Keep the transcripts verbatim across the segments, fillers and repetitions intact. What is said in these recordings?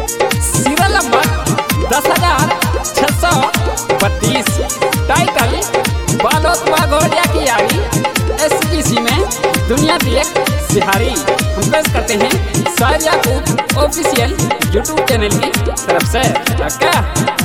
Serial number दस हजार छः सौ बत्तीस। टाइटल बालोद बाघोरिया की यारी, एस टी सी में दुनिया देख सिहारी। हम पेश करते हैं शायर याकूब ऑफिशियल यूट्यूब चैनल की तरफ से। क्या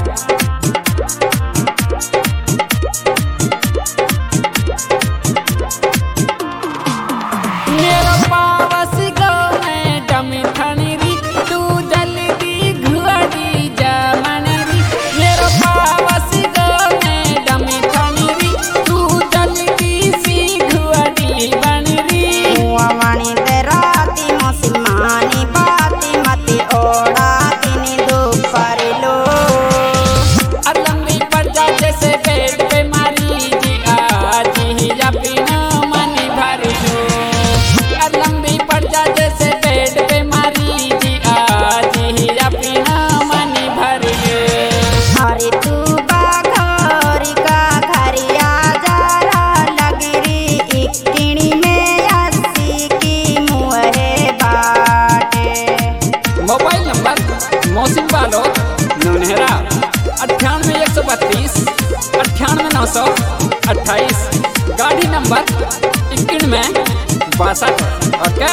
मौसम बालोद नौनहरा अट्ठानवे एक सौ बत्तीस अट्ठानवे नौ सौ अट्ठाईस। गाड़ी नंबर इक्यानवे बासठ। और क्या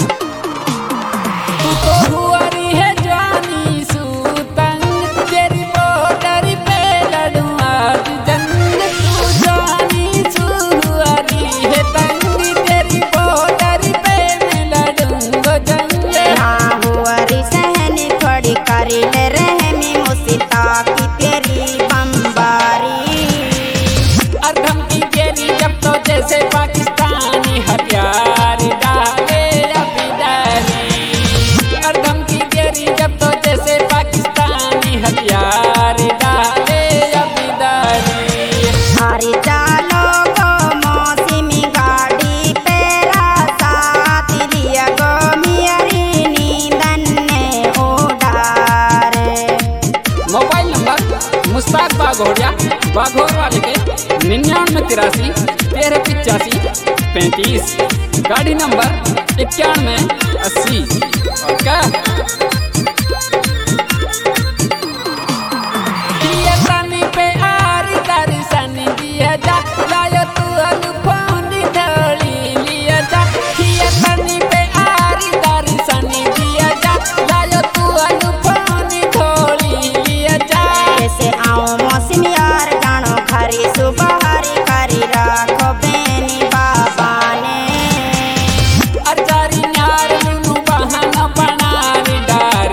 तू तो हुआ रही है जानी सूतंग, तेरी बॉर्डर पे लड़ूंगा जंग। तू जानी सू हुआ रही है तंग, तेरी बॉर्डर पे मैं लड़ूंगा जंग। हाँ हुआ रही सहनी थोड़ी करी ले रहमी मुसीता की तेरी बमबारी। और धमकी तेरी जब तो जैसे पाकिस्तानी हथियार डाले अबिदारी। और धमकी तेरी जब तो जैसे पाकिस्तानी हथियार डाले अबिदारी। हरी चालो गो मौसमी गाड़ी पेरा साथ लिया गो मियारी नींदन ने उड़ारे। मोबाइल नंबर मुश्ताक बाघोरिया बाघोर वाले के निन्यानवे तिरासी तेरह पिचासी पैंतीस। गाड़ी नंबर इक्यानवे अस्सी। और क्या पे आरी तारी सनी दिया जा लायो तू अलफोनी ढोली लिया जा। तनी पे आरी तारी सनी दिया जा लायो तू अलफोनी ढोली लिया जा। जैसे आओ मौसमी यार जानो खरी सुबहारी करी राखो बेनी बाबा ने। अचारी न्यार लुनु बहाना बनारी डार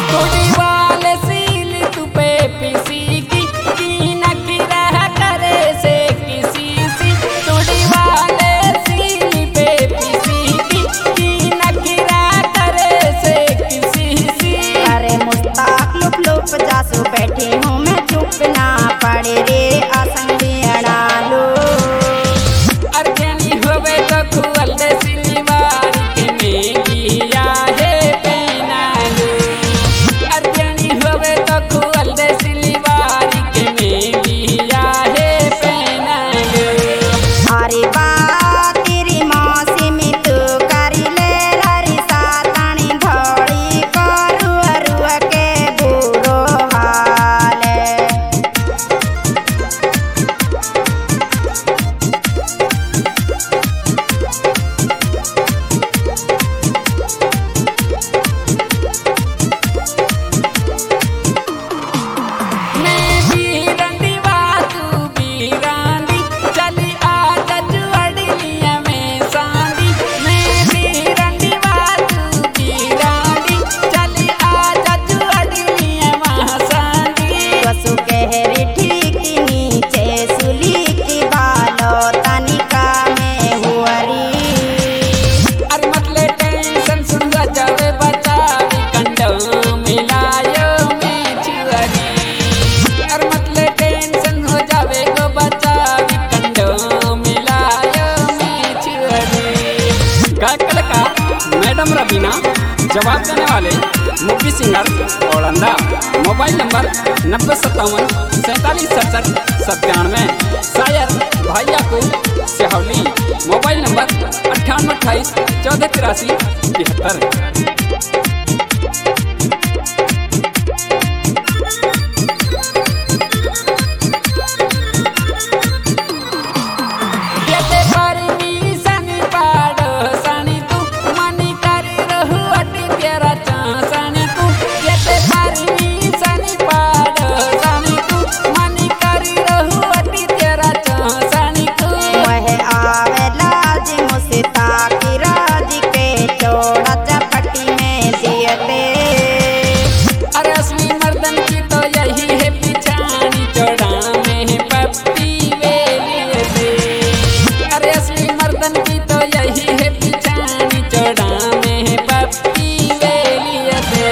थोड़ी वाले सील तू पे पीसी की तीन की रह करे से किसी सी थोड़ी वाले सील पे पीसी की तीन की रह करे से किसी सी। अरे मुस्ताक लुप लुप जासू बैठी हूँ मैं चुप ना पड़े रे असंगी अड़ालू। अर्जनी होवे तो खुअल दे सिलीवार के मेगिया है पेनालू। अर्जनी होवे तो खुअल दे सिलीवार के मेगिया है पेनालू। अरे बा तेरी मौसी में तू करी ले हरी सातानी धोड़ी करू अरुआ के बुरो हाल। मैं बीरंदी बातू बीरांदी चली आजा जुअड़िया में सांदी। मैं बीरंदी बातू बीरांदी चली आजा जुअड़िया में सांदी। कसु कहरी ठीक नीचे सुली की बालो तनिका में हुअरी। अरे मतले टेंशन सुन जावे बचावी कंडो मिलायो में छुअरी। अरे मतले टेंशन हो जावे गो बचावी कंडो मिलायो में छुअरी। गायक कलाकार मैडम रबीना जवाब देने वाले मूवी सिंगर औरंदा। मोबाइल नंबर नब्बे सत्तावन सैंतालीस सड़सठ सत्तानवे। शायर भाई याकूब सिहौली। मोबाइल नंबर अट्ठानवे अट्ठाईस चौदह तिरासी तिहत्तर। देते परमिशन पाड़ो सानी तू मनी करी रहू अटी तेरा चांसानी तू। देते परमिशन पाड़ो सानी तू मनी करी रहू अटी तेरा चांसानी तू। वह आवे लाज मुस्ताक राज के चौड़ा चपटी में दियते। अरे असली मर्दन की तो यही है पिछानी चौड़ा में पप्पी वेली से। अरे असली मर्दन की तो यही है पिछानी चौड़ा में पप्पी वेली से।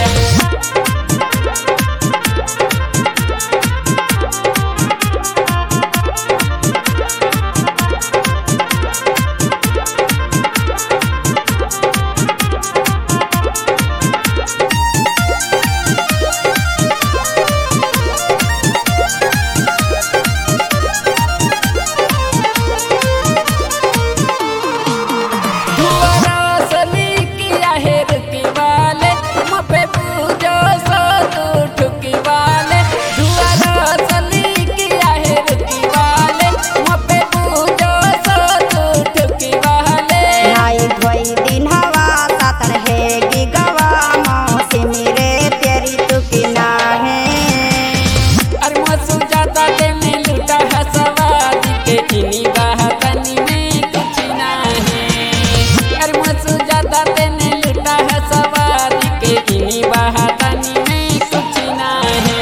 नाई धोई दिन हवा सातर है गवा मौसी मेरे तेरी तुकी ना है। अरे मसू जाता के में लुटा है सवाद के इनी बहतनी में कुछ ना है। अरे मसू जाता के में लुटा है सवाद के इनी बहतनी में कुछ ना है।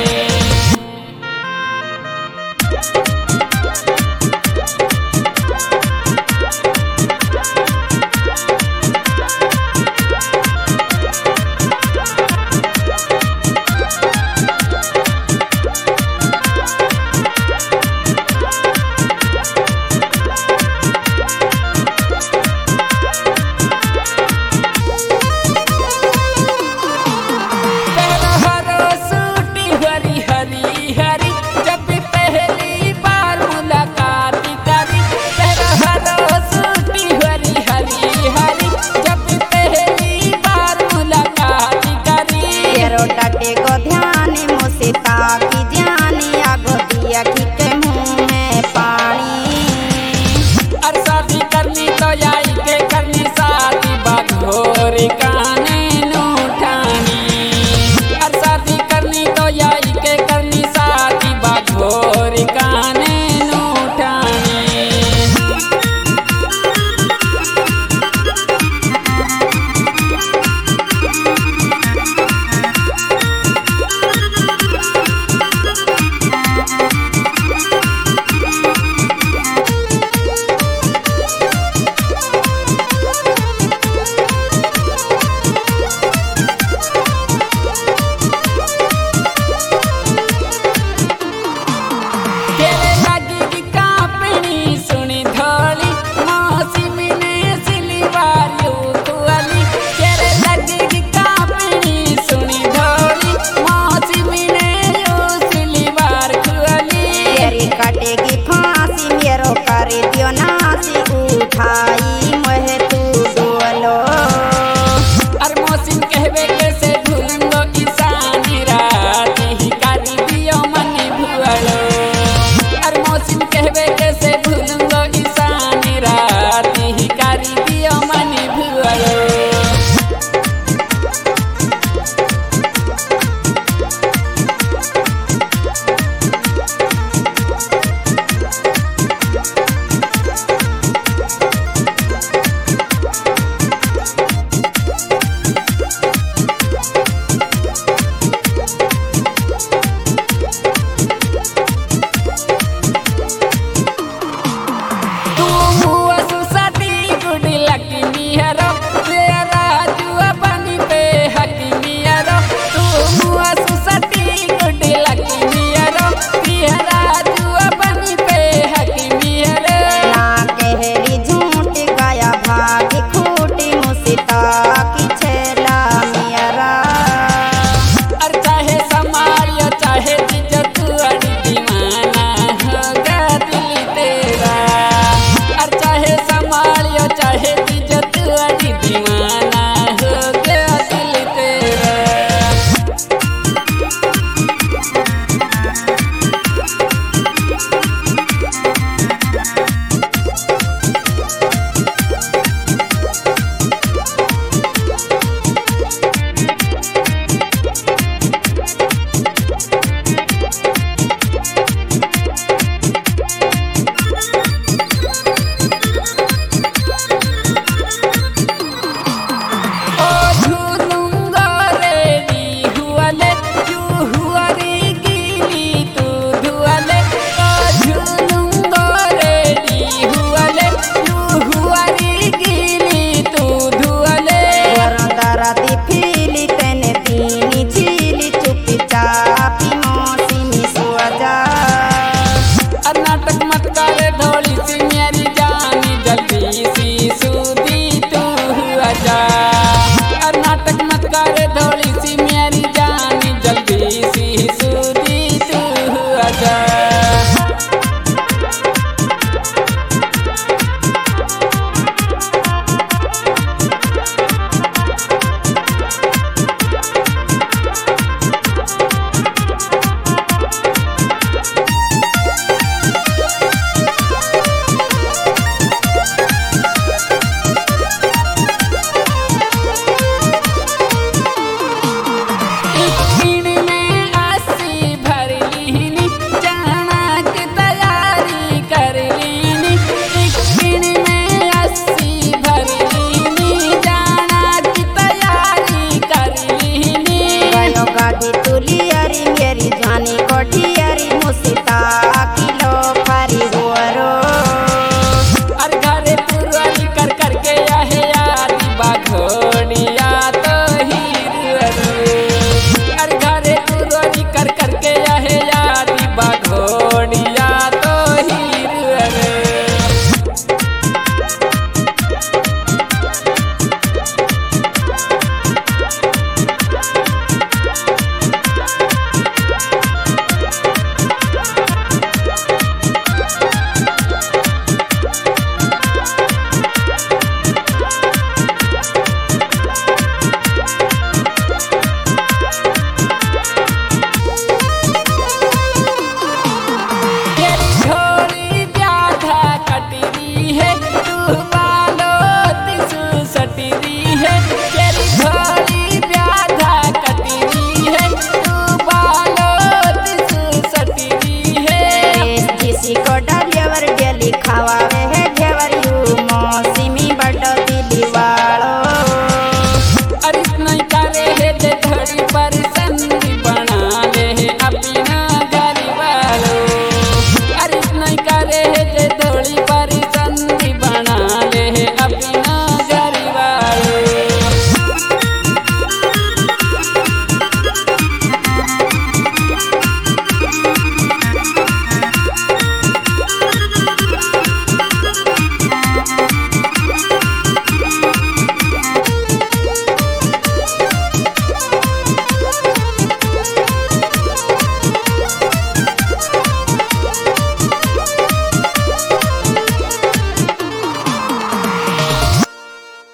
रोटा